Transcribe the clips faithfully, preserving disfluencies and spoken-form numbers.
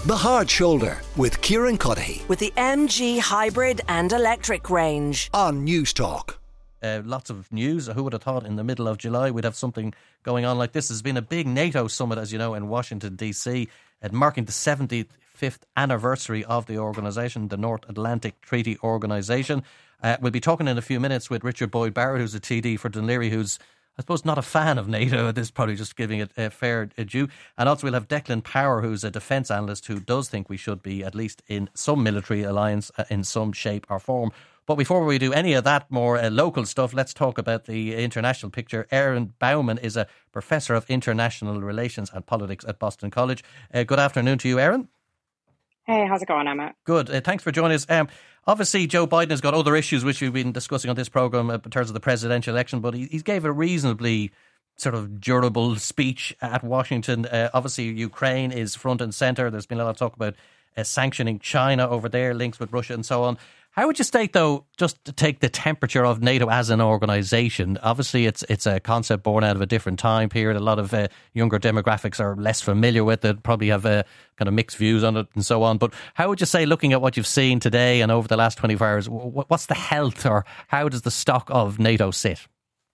The Hard Shoulder with Kieran Cuddihy. With the M G hybrid and electric range. On News Talk. Uh, lots of news. Who would have thought in the middle of July we'd have something going on like this? There's been a big NATO summit, as you know, in Washington, D C, uh, marking the seventy-fifth anniversary of the organisation, the North Atlantic Treaty Organisation. Uh, we'll be talking in a few minutes with Richard Boyd Barrett, who's a T D for Dún Laoghaire, who's, I suppose, not a fan of NATO. This is probably just giving it a fair due. And also we'll have Declan Power, who's a defence analyst who does think we should be at least in some military alliance uh, in some shape or form. But before we do any of that more uh, local stuff, let's talk about the international picture. Aaron Bauman is a Professor of International Relations and Politics at Boston College. Uh, good afternoon to you, Aaron. Hey, how's it going, Emma? Good. Uh, thanks for joining us. Um, obviously, Joe Biden has got other issues which we've been discussing on this programme uh, in terms of the presidential election, but he, he gave a reasonably sort of durable speech at Washington. Uh, obviously, Ukraine is front and centre. There's been a lot of talk about uh, sanctioning China over there, links with Russia and so on. How would you state, though, just to take the temperature of NATO as an organisation? Obviously, it's it's a concept born out of a different time period. A lot of uh, younger demographics are less familiar with it, probably have uh, kind of mixed views on it and so on. But how would you say, looking at what you've seen today and over the last twenty-four hours, what's the health or how does the stock of NATO sit?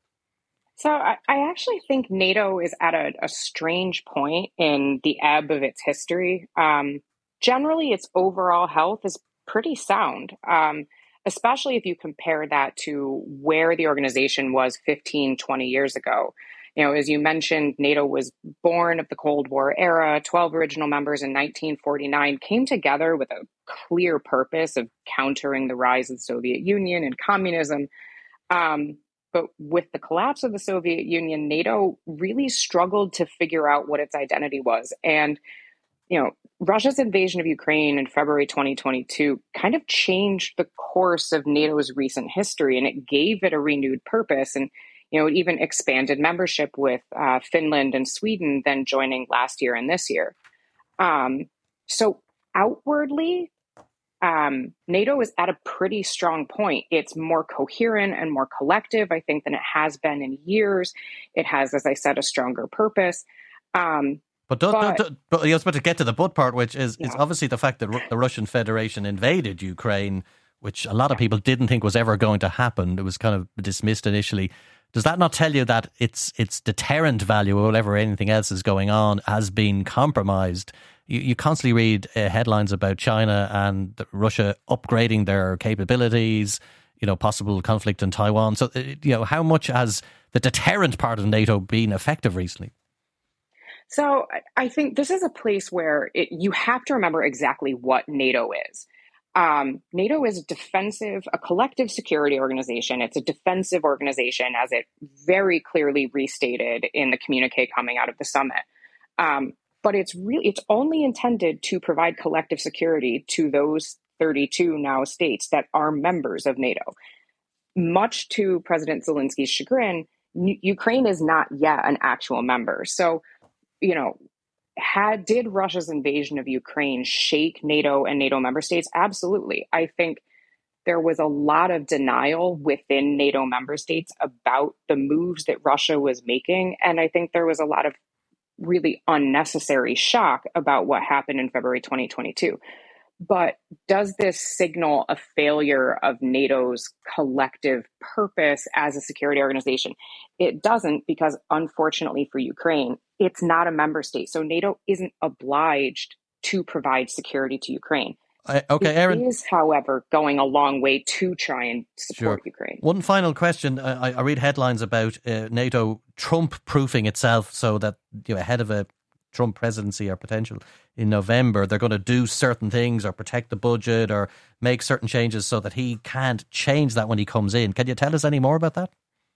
So I, I actually think NATO is at a, a strange point in the ebb of its history. Um, generally, its overall health is pretty sound, um, especially if you compare that to where the organization was fifteen, twenty years ago. You know, as you mentioned, NATO was born of the Cold War era. twelve original members in nineteen forty-nine came together with a clear purpose of countering the rise of the Soviet Union and communism. Um, but with the collapse of the Soviet Union, NATO really struggled to figure out what its identity was. And you know, Russia's invasion of Ukraine in February twenty twenty-two kind of changed the course of NATO's recent history, and it gave it a renewed purpose. And, you know, it even expanded membership with uh, Finland and Sweden then joining last year and this year. Um, so outwardly, um, NATO is at a pretty strong point. It's more coherent and more collective, I think, than it has been in years. It has, as I said, a stronger purpose. Um, But, do, but, do, do, but you're supposed to get to the but part, which is, yeah. is obviously the fact that Ru- the Russian Federation invaded Ukraine, which a lot of people didn't think was ever going to happen. It was kind of dismissed initially. Does that not tell you that its its deterrent value, or whatever anything else is going on, has been compromised? You, you constantly read uh, headlines about China and the, Russia upgrading their capabilities, you know, possible conflict in Taiwan. So, uh, you know, how much has the deterrent part of NATO been effective recently? So I think this is a place where it, you have to remember exactly what NATO is. Um, NATO is a defensive, a collective security organization. It's a defensive organization, as it very clearly restated in the communique coming out of the summit. Um, but it's really, it's only intended to provide collective security to those thirty-two now states that are members of NATO. Much to President Zelensky's chagrin, U- Ukraine is not yet an actual member. So, you know, had did Russia's invasion of Ukraine shake NATO and NATO member states? Absolutely. I think there was a lot of denial within NATO member states about the moves that Russia was making. And I think there was a lot of really unnecessary shock about what happened in February twenty twenty-two. But does this signal a failure of NATO's collective purpose as a security organization? It doesn't, because unfortunately for Ukraine, it's not a member state. So NATO isn't obliged to provide security to Ukraine. Uh, okay, it Aaron. is, however, going a long way to try and support Sure. Ukraine. One final question. I, I read headlines about uh, NATO Trump-proofing itself so that, you know, ahead of a Trump presidency or potential in November, they're going to do certain things or protect the budget or make certain changes so that he can't change that when he comes in. Can you tell us any more about that?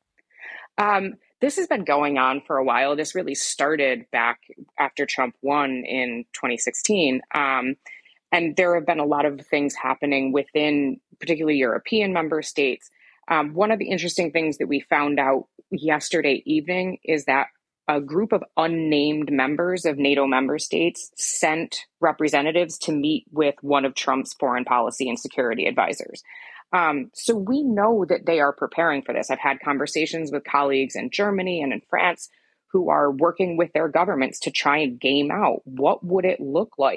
Um, this has been going on for a while. This really started back after Trump won in twenty sixteen. Um, and there have been a lot of things happening within particularly European member states. Um, one of the interesting things that we found out yesterday evening is that a group of unnamed members of NATO member states sent representatives to meet with one of Trump's foreign policy and security advisors. Um, so we know that they are preparing for this. I've had conversations with colleagues in Germany and in France who are working with their governments to try and game out what would it look like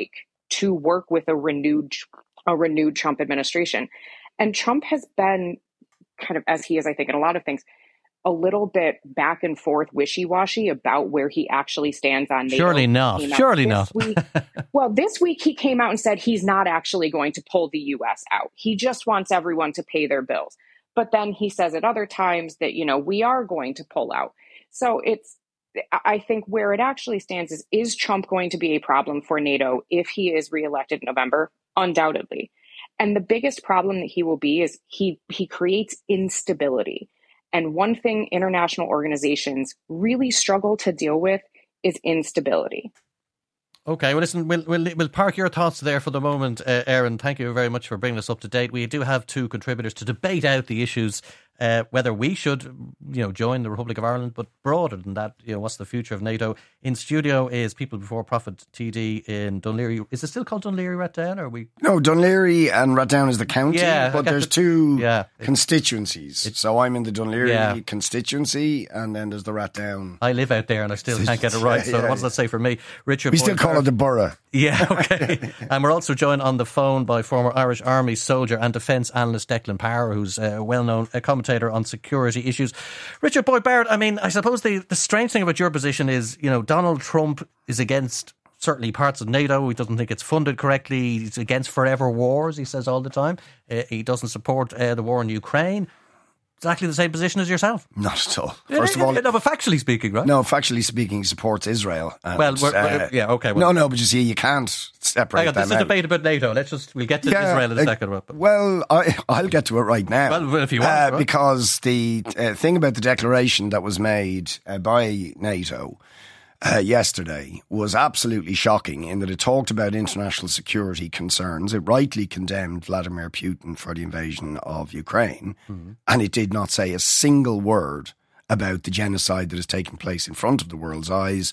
to work with a renewed a renewed Trump administration. And Trump has been kind of, as he is, I think, in a lot of things, a little bit back and forth, wishy-washy about where he actually stands on NATO. Surely not. Surely not. Week, well, this week he came out and said he's not actually going to pull the U S out. He just wants everyone to pay their bills. But then he says at other times that, you know, we are going to pull out. So it's, I think where it actually stands is, is Trump going to be a problem for NATO if he is reelected in November? Undoubtedly. And the biggest problem that he will be is he he creates instability. And one thing international organizations really struggle to deal with is instability. Okay, well, listen, we'll, we'll, we'll park your thoughts there for the moment, uh, Aaron. Thank you very much for bringing us up to date. We do have two contributors to debate out the issues, uh, whether we should, you know, join the Republic of Ireland, but broader than that, you know, what's the future of NATO? In studio is People Before Profit T D in Dún Laoghaire. Is it still called Dún Laoghaire Rathdown, or are we? No, Dún Laoghaire and Rathdown is the county, yeah, but there's the, two yeah, constituencies. It, so I'm in the Dún Laoghaire yeah. constituency, and then there's the Rathdown. I live out there, and I still can't get it right. yeah, so yeah, what does that say for me? Richard, we still call it the borough. Yeah, okay. And we're also joined on the phone by former Irish Army soldier and defence analyst Declan Power, who's a well-known commentator on security issues. Richard Boyd Barrett, I mean, I suppose the, the strange thing about your position is, you know, Donald Trump is against certainly parts of NATO. He doesn't think it's funded correctly. He's against forever wars, he says all the time. Uh, he doesn't support uh, the war in Ukraine. Exactly the same position as yourself. Not at all. First of all, no, but factually speaking, right? No, factually speaking, he supports Israel. And, well, we're, we're, uh, yeah, okay. no, Well, no, but you see, you can't separate hang on, them this is a debate about NATO. Let's just we'll get to yeah, Israel in a uh, second. But. Well, I, I'll get to it right now. Well, if you want, uh, right? because the uh, thing about the declaration that was made uh, by NATO Uh, yesterday was absolutely shocking in that it talked about international security concerns. It rightly condemned Vladimir Putin for the invasion of Ukraine, mm-hmm. and it did not say a single word about the genocide that is taking place in front of the world's eyes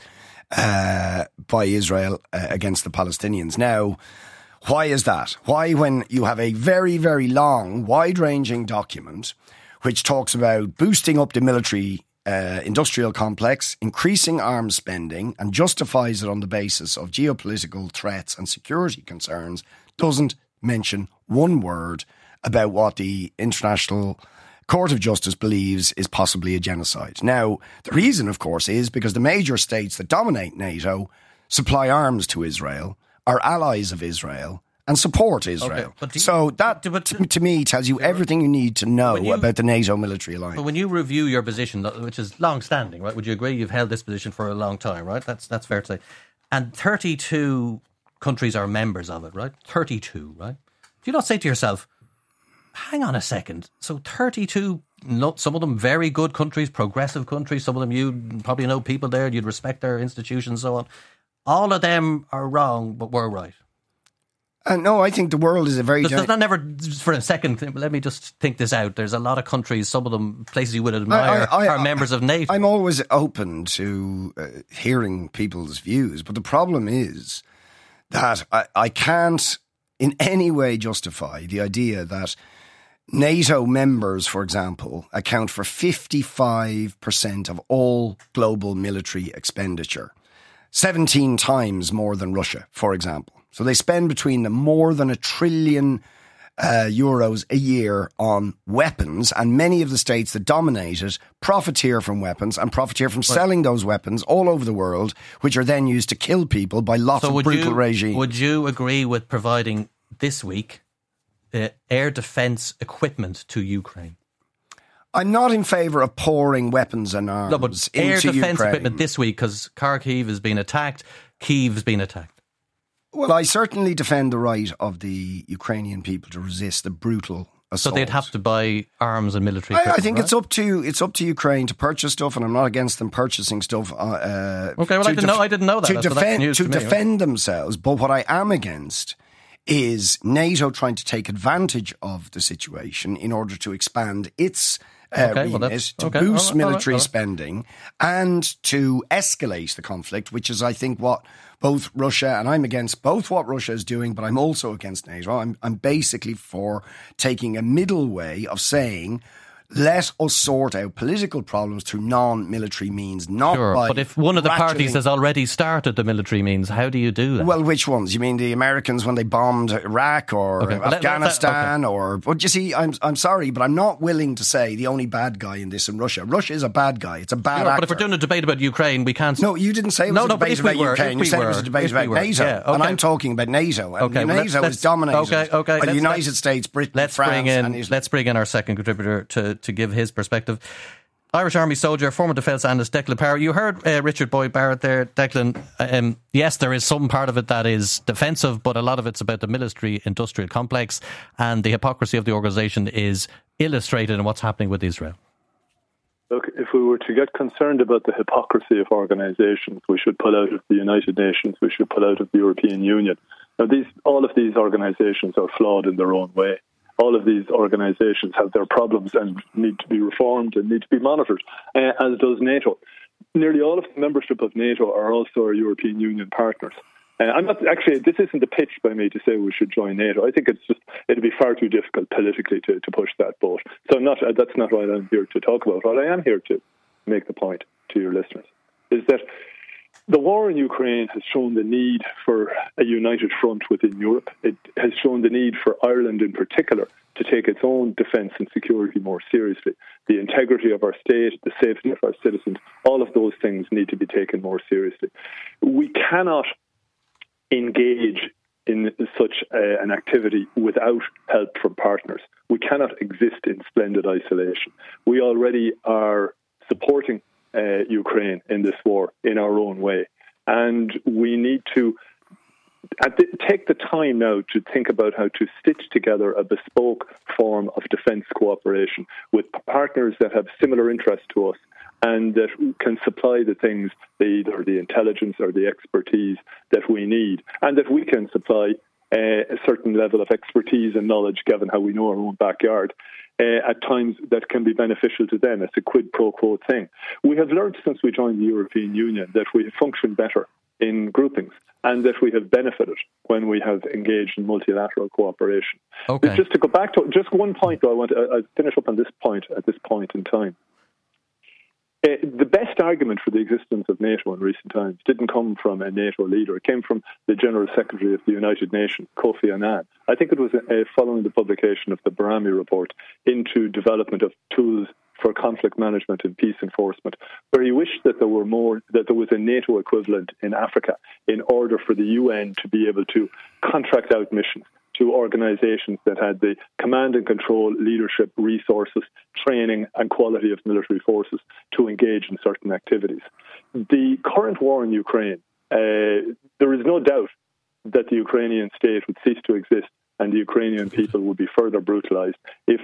uh, by Israel uh, against the Palestinians. Now, why is that? Why, when you have a very, very long, wide-ranging document which talks about boosting up the military Uh, industrial complex, increasing arms spending, and justifies it on the basis of geopolitical threats and security concerns, doesn't mention one word about what the International Court of Justice believes is possibly a genocide. Now, the reason, of course, is because the major states that dominate NATO supply arms to Israel, are allies of Israel, and support Israel. Okay, you, so that, but, to, to me, tells you everything you need to know you, about the NATO military alliance. But when you review your position, which is long-standing, right? Would you agree you've held this position for a long time, right? That's that's fair to say. And thirty-two countries are members of it, right? thirty-two, right? Do you not say to yourself, hang on a second, so thirty-two, some of them very good countries, progressive countries, some of them you probably know people there, you'd respect their institutions and so on. All of them are wrong, but we're right. Uh, no, I think the world is a very... Does, does that never, for a second, let me just think this out. There's a lot of countries, some of them, places you would admire, I, I, I, are members of NATO. I'm always open to uh, hearing people's views, but the problem is that I, I can't in any way justify the idea that NATO members, for example, account for fifty-five percent of all global military expenditure. seventeen times more than Russia, for example. So they spend between them more than a trillion uh, euros a year on weapons, and many of the states that dominate it profiteer from weapons and profiteer from well, selling those weapons all over the world, which are then used to kill people by lots so of brutal you, regimes. Would you agree with providing this week uh, air defence equipment to Ukraine? I'm not in favour of pouring weapons and arms no, but into air defence Ukraine. equipment this week, because Kharkiv has been attacked, Kyiv has been attacked. Well, I certainly defend the right of the Ukrainian people to resist the brutal assault. So they'd have to buy arms and military I, equipment, I think right? it's up to it's up to Ukraine to purchase stuff, and I'm not against them purchasing stuff. Uh, okay, well, I didn't, def- know, I didn't know that. To so defend, to, to me, defend right? themselves, but what I am against is NATO trying to take advantage of the situation in order to expand its Uh, okay, remit, well to okay, boost all right, military all right, all right. spending and to escalate the conflict, which is, I think, what both Russia, and I'm against both what Russia is doing, but I'm also against NATO. I'm, I'm basically for taking a middle way of saying, let us sort out political problems through non-military means, not Sure, by but if one of the parties ratcheting- has already started the military means, how do you do that? Well, which ones? You mean the Americans when they bombed Iraq or Okay, well, let- Afghanistan? let- okay. Or, but you see, I'm I'm sorry, but I'm not willing to say the only bad guy in this in Russia. Russia is a bad guy. It's a bad Sure, actor. but if we're doing a debate about Ukraine, we can't... No, you didn't say it was No, a no, but debate if we about were, Ukraine. if You we said it were, was a debate if we about were, NATO. yeah, And okay. I'm talking about NATO. And Okay, well, NATO let's- is dominated okay, okay, by the let's- United let's- States, Britain, Let's France bring in and Italy. let's bring in our second contributor to, to give his perspective. Irish Army soldier, former defence analyst Declan Power. You heard uh, Richard Boyd Barrett there, Declan. Um, yes, there is some part of it that is defensive, but a lot of it's about the military-industrial complex, and the hypocrisy of the organisation is illustrated in what's happening with Israel. Look, if we were to get concerned about the hypocrisy of organisations, we should pull out of the United Nations, we should pull out of the European Union. Now, these, all of these organisations are flawed in their own way. All of these organisations have their problems and need to be reformed and need to be monitored, uh, as does NATO. Nearly all of the membership of NATO are also our European Union partners. Uh, I'm not actually. This isn't a pitch by me to say we should join NATO. I think it's just it'd be far too difficult politically to, to push that boat. So I'm not. Uh, that's not what I'm here to talk about. What I am here to make the point to your listeners is that the war in Ukraine has shown the need for a united front within Europe. It has shown the need for Ireland in particular to take its own defence and security more seriously. The integrity of our state, the safety of our citizens, all of those things need to be taken more seriously. We cannot engage in such uh, an activity without help from partners. We cannot exist in splendid isolation. We already are supporting Uh, Ukraine in this war in our own way. And we need to at the, take the time now to think about how to stitch together a bespoke form of defence cooperation with partners that have similar interests to us and that can supply the things, the, either the intelligence or the expertise that we need, and that we can supply uh, a certain level of expertise and knowledge, given how we know our own backyard, Uh, at times that can be beneficial to them. It's a quid pro quo thing. We have learned since we joined the European Union that we function better in groupings and that we have benefited when we have engaged in multilateral cooperation. Okay. Just to go back to just one point, though, I want to I'll finish up on this point at this point in time. Uh, the best argument for the existence of NATO in recent times didn't come from a NATO leader. It came from the General Secretary of the United Nations, Kofi Annan. I think it was uh, following the publication of the Barami report into development of tools for conflict management and peace enforcement, where he wished that there were more, that there was a NATO equivalent in Africa in order for the U N to be able to contract out missions to organisations that had the command and control, leadership, resources, training and quality of military forces to engage in certain activities. The current war in Ukraine, uh, there is no doubt that the Ukrainian state would cease to exist and the Ukrainian people would be further brutalised if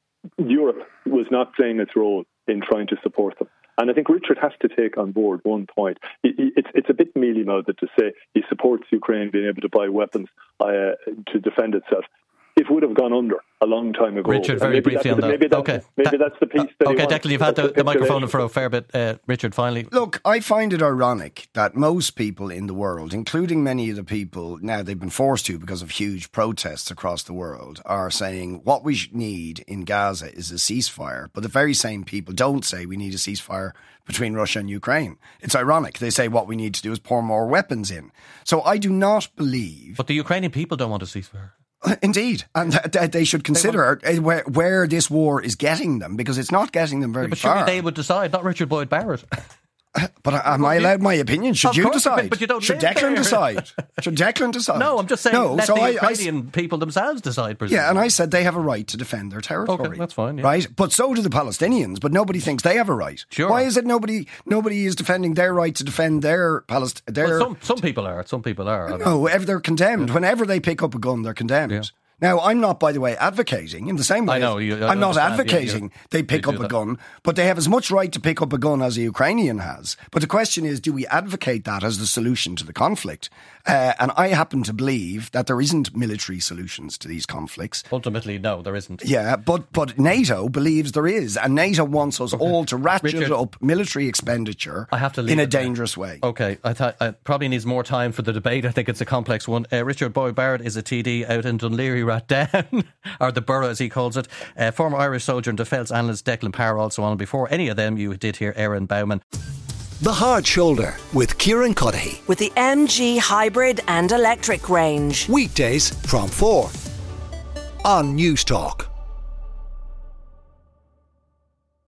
Europe was not playing its role in trying to support them. And I think Richard has to take on board one point. It's, it's a bit mealy-mouthed to say he supports Ukraine being able to buy weapons uh, to defend itself. It would have gone under a long time ago. Richard, very briefly on that. Maybe that's, okay. maybe that's the piece that Okay, he Declan, you've had the, the microphone for a fair bit. Uh, Richard, finally. Look, I find it ironic that most people in the world, including many of the people, now they've been forced to because of huge protests across the world, are saying what we need in Gaza is a ceasefire. But the very same people don't say we need a ceasefire between Russia and Ukraine. It's ironic. They say what we need to do is pour more weapons in. So I do not believe... But the Ukrainian people don't want a ceasefire. Indeed, and th- th- they should consider they where, where this war is getting them, because it's not getting them very yeah, but far. But surely they would decide, not Richard Boyd Barrett. But am I allowed my opinion? Should of you course, decide? But you don't Should live Declan there. decide? Should Declan decide? No, I'm just saying no, let so the I, Ukrainian I, people themselves decide. Presumably. Yeah, and I said they have a right to defend their territory. Okay, that's fine. Yeah. Right? But so do the Palestinians, but nobody thinks they have a right. Sure. Why is it nobody nobody is defending their right to defend their Palestine? Their... Well, some, some people are. Some people are. No, whenever they're condemned. Yeah. Whenever they pick up a gun, they're condemned. Yeah. Now, I'm not, by the way, advocating in the same way. I know. You, I I'm not advocating you, you, they pick you up a that. gun, but they have as much right to pick up a gun as a Ukrainian has. But the question is, do we advocate that as the solution to the conflict? Uh, and I happen to believe that there isn't military solutions to these conflicts. Ultimately, no, there isn't. Yeah, but but NATO believes there is, and NATO wants us okay. all to ratchet Richard, up military expenditure I have to leave in a it dangerous there. way. Okay, I thought it probably needs more time for the debate. I think it's a complex one. Uh, Richard Boyd Barrett is a T D out in Dunleary Rat down, or the borough as he calls it. Uh, former Irish soldier and defence analyst Declan Power also on. Before any of them, you did hear Erin Bowman. The Hard Shoulder with Kieran Cuddihy. With the M G hybrid and electric range. Weekdays from four on News Talk.